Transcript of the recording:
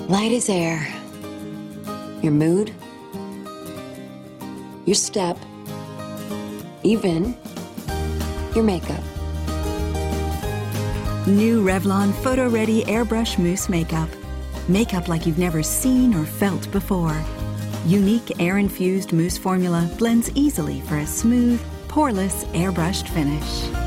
Light as air. Your mood, your step, even your makeup. New Revlon Photo Ready Airbrush Mousse Makeup. Makeup like you've never seen or felt before. Unique air-infused mousse formula blends easily for a smooth, poreless, airbrushed finish.